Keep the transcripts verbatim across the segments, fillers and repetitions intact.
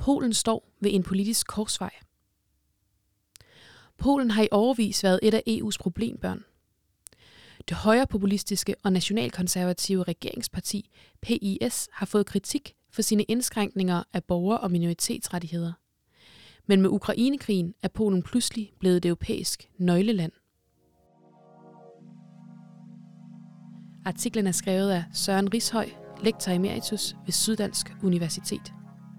Polen står ved en politisk korsvej. Polen har i årevis været et af E U's problembørn. Det højrepopulistiske og nationalkonservative regeringsparti P I S har fået kritik for sine indskrænkninger af borger- og minoritetsrettigheder. Men med Ukrainekrigen er Polen pludselig blevet et europæisk nøgleland. Artiklen er skrevet af Søren Rishøj, lektor emeritus ved Syddansk Universitet.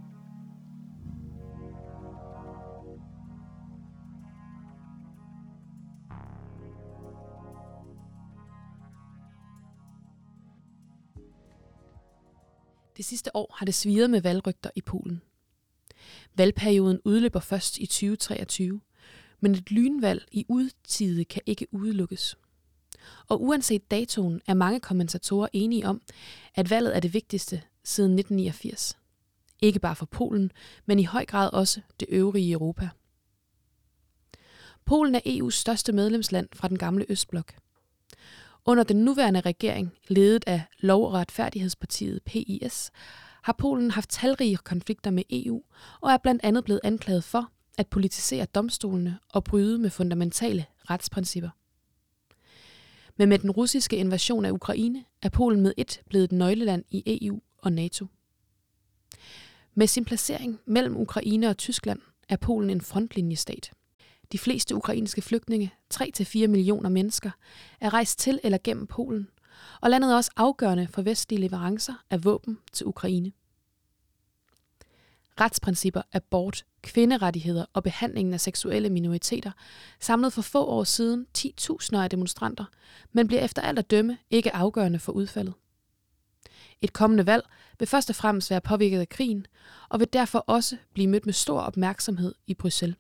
Det sidste år har det svirret med valgrygter i Polen. Valgperioden udløber først i tyve treogtyve, men et lynvalg i utide kan ikke udelukkes. Og uanset datoen er mange kommentatorer enige om, at valget er det vigtigste siden nitten niogfirs. Ikke bare for Polen, men i høj grad også det øvrige Europa. Polen er E U's største medlemsland fra den gamle Østblok. Under den nuværende regering, ledet af Lov- og Retfærdighedspartiet P I S, har Polen haft talrige konflikter med E U og er blandt andet blevet anklaget for at politisere domstolene og bryde med fundamentale retsprincipper. Men med den russiske invasion af Ukraine er Polen med et blevet et nøgleland i E U og NATO. Med sin placering mellem Ukraine og Tyskland er Polen en frontlinjestat. De fleste ukrainske flygtninge, tre til fire millioner mennesker, er rejst til eller gennem Polen, og landet er også afgørende for vestlige leverancer af våben til Ukraine. Retsprincipper, abort, kvinderettigheder og behandlingen af seksuelle minoriteter samlede for få år siden ti tusinder af demonstranter, men bliver efter alt at dømme ikke afgørende for udfaldet. Et kommende valg vil først og fremmest være påvirket af krigen, og vil derfor også blive mødt med stor opmærksomhed i Bruxelles.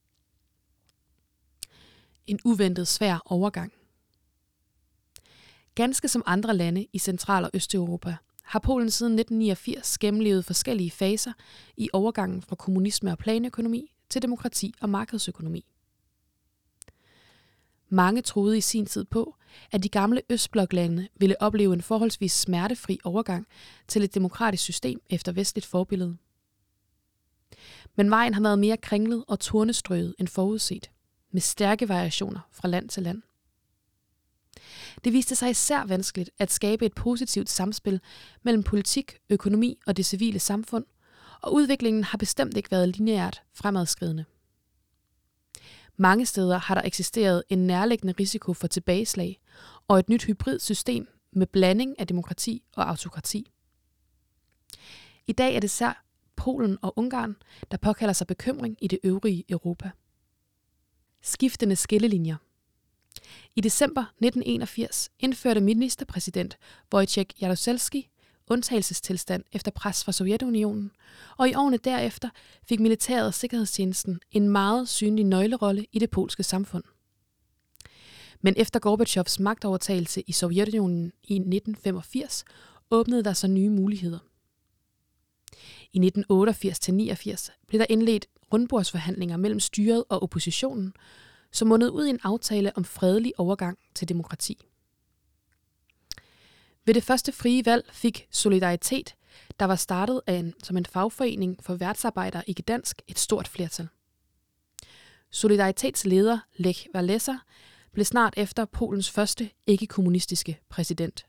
En uventet svær overgang. Ganske som andre lande i Central- og Østeuropa har Polen siden nitten niogfirs gennemlevet forskellige faser i overgangen fra kommunisme og planøkonomi til demokrati og markedsøkonomi. Mange troede i sin tid på, at de gamle Østbloklande ville opleve en forholdsvis smertefri overgang til et demokratisk system efter vestligt forbillede. Men vejen har været mere kringlet og tornestrøget end forudset, med stærke variationer fra land til land. Det viste sig især vanskeligt at skabe et positivt samspil mellem politik, økonomi og det civile samfund, og udviklingen har bestemt ikke været lineært fremadskridende. Mange steder har der eksisteret en nærliggende risiko for tilbageslag og et nyt hybridsystem med blanding af demokrati og autokrati. I dag er det især Polen og Ungarn, der påkalder sig bekymring i det øvrige Europa. Skiftende skillelinjer. I december nitten enogfirs indførte ministerpræsident Wojciech Jaruzelski undtagelsestilstand efter pres fra Sovjetunionen, og i årene derefter fik militæret og sikkerhedstjenesten en meget synlig nøglerolle i det polske samfund. Men efter Gorbatjovs magtovertagelse i Sovjetunionen i nitten femogfirs åbnede der sig nye muligheder. I nitten otteogfirs til niogfirs blev der indledt rundbordsforhandlinger mellem styret og oppositionen, som mundede ud i en aftale om fredelig overgang til demokrati. Ved det første frie valg fik Solidaritet, der var startet af en, som en fagforening for værtsarbejdere i Gdansk, et stort flertal. Solidaritets leder, Lech Walesa, blev snart efter Polens første ikke-kommunistiske præsident.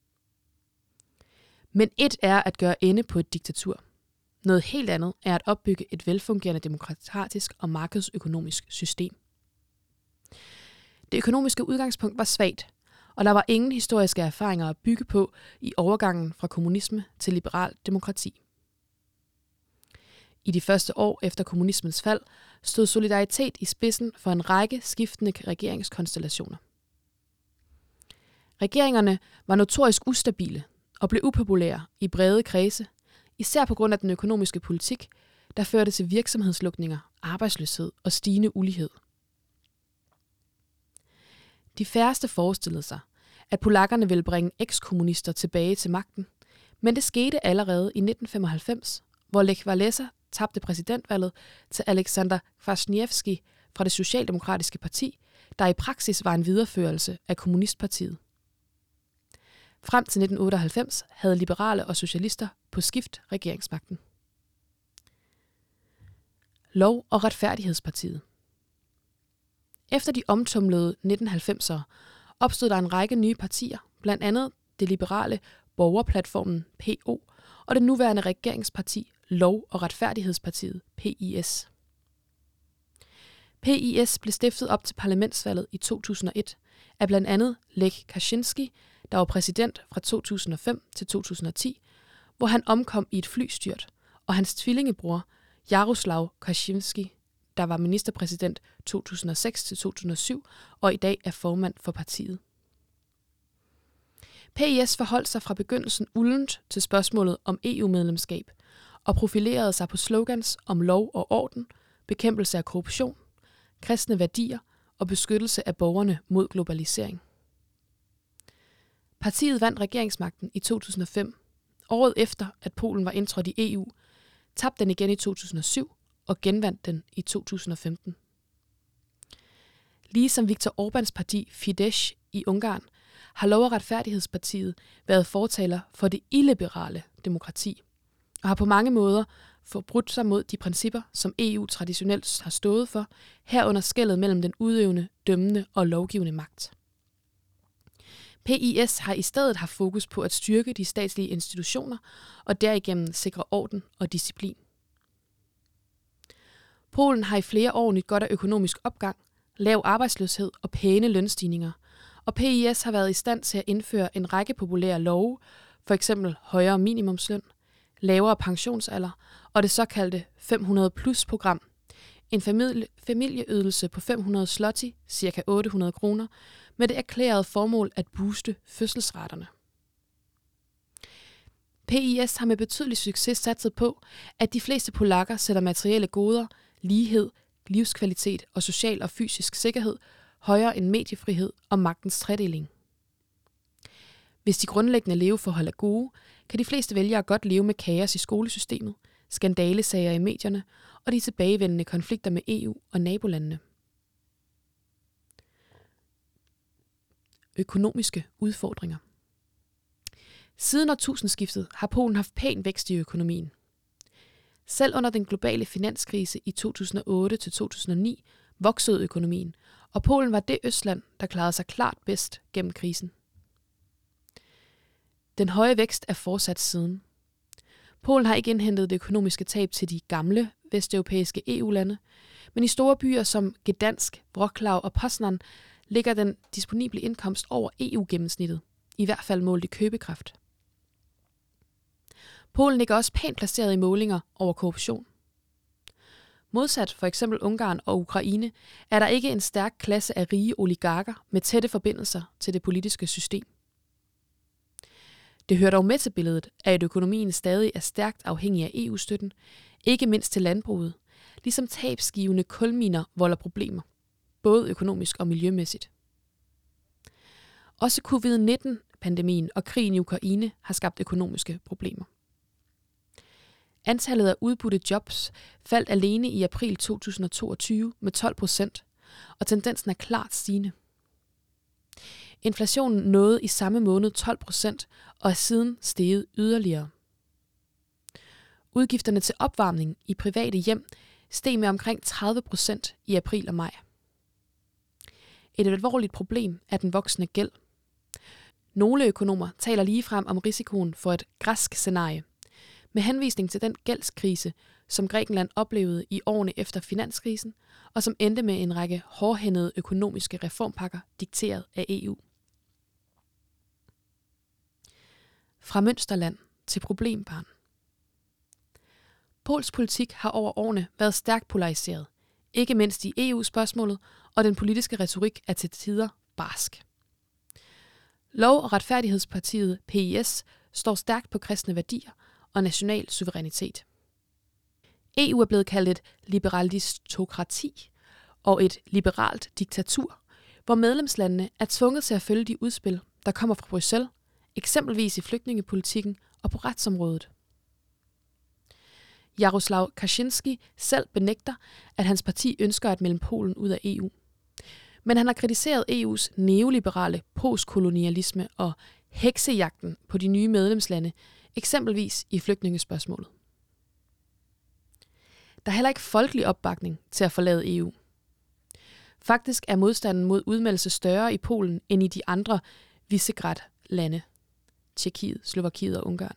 Men et er at gøre ende på et diktatur. Noget helt andet er at opbygge et velfungerende demokratisk og markedsøkonomisk system. Det økonomiske udgangspunkt var svagt, og der var ingen historiske erfaringer at bygge på i overgangen fra kommunisme til liberal demokrati. I de første år efter kommunismens fald stod Solidaritet i spidsen for en række skiftende regeringskonstellationer. Regeringerne var notorisk ustabile og blev upopulære i brede kredse, især på grund af den økonomiske politik, der førte til virksomhedslukninger, arbejdsløshed og stigende ulighed. De færreste forestillede sig, at polakkerne ville bringe ekskommunister tilbage til magten, men det skete allerede i nitten femoghalvfems, hvor Lech Walesa tabte præsidentvalget til Aleksander Kwaśniewski fra det socialdemokratiske parti, der i praksis var en videreførelse af kommunistpartiet. Frem til nitten otteoghalvfems havde liberale og socialister på skift regeringsmagten. Lov- og Retfærdighedspartiet. Efter de omtumlede nitten halvfemsere opstod der en række nye partier, blandt andet det liberale Borgerplatformen P O og det nuværende regeringsparti Lov- og Retfærdighedspartiet P I S. P I S blev stiftet op til parlamentsvalget i to tusind og et af blandt andet Lech Kaczynski, der var præsident fra to tusind og fem til to tusind og ti, hvor han omkom i et flystyrt, og hans tvillingebror Jaroslaw Kaczynski, der var ministerpræsident to tusind og seks til to tusind og syv og i dag er formand for partiet. P I S forholdt sig fra begyndelsen uldent til spørgsmålet om E U-medlemskab og profilerede sig på slogans om lov og orden, bekæmpelse af korruption, kristne værdier og beskyttelse af borgerne mod globalisering. Partiet vandt regeringsmagten i to tusind og fem, året efter at Polen var indtrådt i E U, tabte den igen i to tusind og syv og genvandt den i to tusind og femten. Ligesom Viktor Orbáns parti Fidesz i Ungarn, har Lov- og Retfærdighedspartiet været fortaler for det illiberale demokrati, og har på mange måder forbrudt sig mod de principper, som E U traditionelt har stået for, herunder skellet mellem den udøvende, dømmende og lovgivende magt. P I S har i stedet haft fokus på at styrke de statslige institutioner og derigennem sikre orden og disciplin. Polen har i flere år nyt godt af økonomisk opgang, lav arbejdsløshed og pæne lønstigninger, og P I S har været i stand til at indføre en række populære love, for eksempel højere minimumsløn, lavere pensionsalder og det såkaldte fem hundrede plus program, en familie, familieydelse på fem hundrede zloty, ca. otte hundrede kroner, med det erklærede formål at booste fødselsraterne. P I S har med betydelig succes satset på, at de fleste polakker sætter materielle goder, lighed, livskvalitet og social og fysisk sikkerhed højere end mediefrihed og magtens tredeling. Hvis de grundlæggende leveforhold er gode, kan de fleste vælgere godt leve med kaos i skolesystemet, skandalesager i medierne og de tilbagevendende konflikter med E U og nabolandene. Økonomiske udfordringer. Siden årtusindskiftet har Polen haft pæn vækst i økonomien. Selv under den globale finanskrise i to tusind og otte til to tusind og ni voksede økonomien, og Polen var det østland, der klarede sig klart bedst gennem krisen. Den høje vækst er fortsat siden. Polen har ikke indhentet det økonomiske tab til de gamle vesteuropæiske E U-lande, men i store byer som Gdansk, Wrocław og Poznań ligger den disponible indkomst over E U-gennemsnittet, i hvert fald målt i købekraft. Polen ligger også pænt placeret i målinger over korruption. Modsat for eksempel Ungarn og Ukraine, er der ikke en stærk klasse af rige oligarker med tætte forbindelser til det politiske system. Det hører dog med til billedet, at økonomien stadig er stærkt afhængig af E U-støtten, ikke mindst til landbruget, ligesom tabsgivende kulminer volder problemer, både økonomisk og miljømæssigt. Også covid nitten-pandemien og krigen i Ukraine har skabt økonomiske problemer. Antallet af udbudte jobs faldt alene i april to tusind og toogtyve med tolv procent, og tendensen er klart stigende. Inflationen nåede i samme måned tolv procent og er siden steget yderligere. Udgifterne til opvarmning i private hjem steg med omkring tredive procent i april og maj. Et alvorligt problem er den voksende gæld. Nogle økonomer taler ligefrem om risikoen for et græsk scenarie, med henvisning til den gældskrise, som Grækenland oplevede i årene efter finanskrisen, og som endte med en række hårdhændede økonomiske reformpakker dikteret af E U. Fra mønsterland til problembarn. Pols politik har over årene været stærkt polariseret, ikke mindst i E U-spørgsmålet, og den politiske retorik er til tider barsk. Lov- og Retfærdighedspartiet P I S står stærkt på kristne værdier og national suverænitet. E U er blevet kaldt et liberalistokrati og et liberalt diktatur, hvor medlemslandene er tvunget til at følge de udspil, der kommer fra Bruxelles, eksempelvis i flygtningepolitikken og på retsområdet. Jaroslaw Kaczynski selv benægter, at hans parti ønsker at melde Polen ud af E U. Men han har kritiseret E U's neoliberale postkolonialisme og heksejagten på de nye medlemslande, eksempelvis i flygtningespørgsmålet. Der er heller ikke folkelig opbakning til at forlade E U. Faktisk er modstanden mod udmeldelse større i Polen end i de andre Visegrad-lande, Tjekkiet, Slovakiet og Ungarn.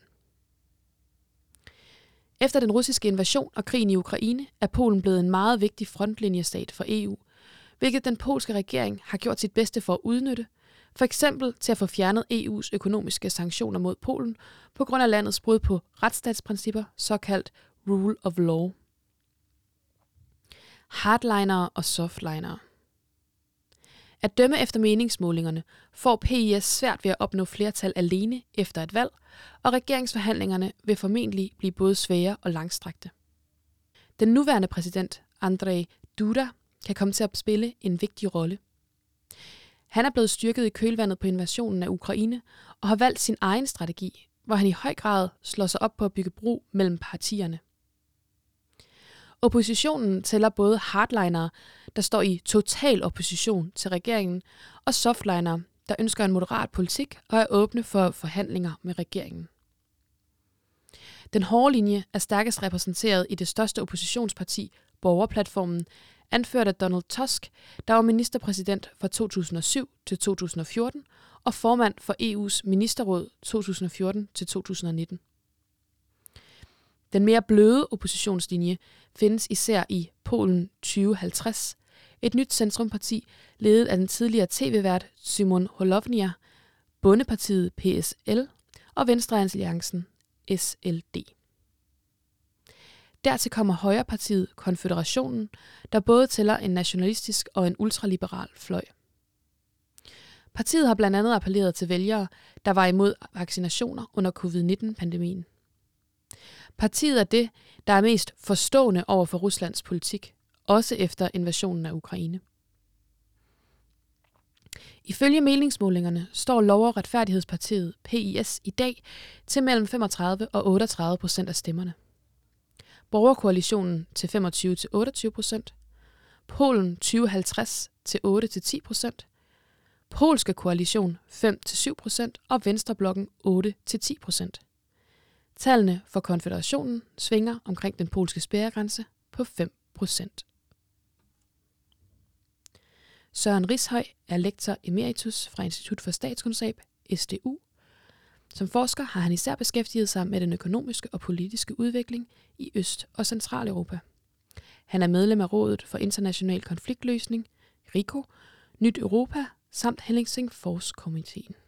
Efter den russiske invasion og krigen i Ukraine er Polen blevet en meget vigtig frontlinjestat for E U, hvilket den polske regering har gjort sit bedste for at udnytte, for eksempel til at få fjernet E U's økonomiske sanktioner mod Polen på grund af landets brud på retsstatsprincipper, såkaldt rule of law. Hardlinere og softlinere. At dømme efter meningsmålingerne får P I S svært ved at opnå flertal alene efter et valg, og regeringsforhandlingerne vil formentlig blive både svære og langstrakte. Den nuværende præsident, Andrzej Duda, kan komme til at spille en vigtig rolle. Han er blevet styrket i kølvandet på invasionen af Ukraine og har valgt sin egen strategi, hvor han i høj grad slår sig op på at bygge bro mellem partierne. Oppositionen tæller både hardlinere, der står i total opposition til regeringen, og softlinere, der ønsker en moderat politik og er åbne for forhandlinger med regeringen. Den hårde linje er stærkest repræsenteret i det største oppositionsparti, Borgerplatformen, anført af Donald Tusk, der var ministerpræsident fra to tusind og syv til to tusind og fjorten og formand for E U's ministerråd to tusind og fjorten til to tusind og nitten. Den mere bløde oppositionslinje findes især i Polen tyve halvtreds, et nyt centrumparti ledet af den tidligere tv-vært Szymon Hołownia, Bondepartiet P S L og Venstrealliancen S L D. Dertil kommer Højrepartiet Konføderationen, der både tæller en nationalistisk og en ultraliberal fløj. Partiet har blandt andet appelleret til vælgere, der var imod vaccinationer under covid nitten-pandemien. Partiet er det, der er mest forstående over for Ruslands politik, også efter invasionen af Ukraine. Ifølge meningsmålingerne står Lov- og Retfærdighedspartiet P I S i dag til mellem femogtredive og otteogtredive procent af stemmerne. Borgerkoalitionen til femogtyve til otteogtyve procent, Polen tyve halvtreds til otte til ti procent, Polske koalition fem til syv procent og Venstreblokken otte til ti procent. Tallene for Konføderationen svinger omkring den polske spærregrænse på fem procent. Søren Rishøj er lektor emeritus fra Institut for Statskundskab, S D U. Som forsker har han især beskæftiget sig med den økonomiske og politiske udvikling i Øst- og Centraleuropa. Han er medlem af Rådet for International Konfliktløsning, RICO, Nyt Europa samt Helsingforskomiteen.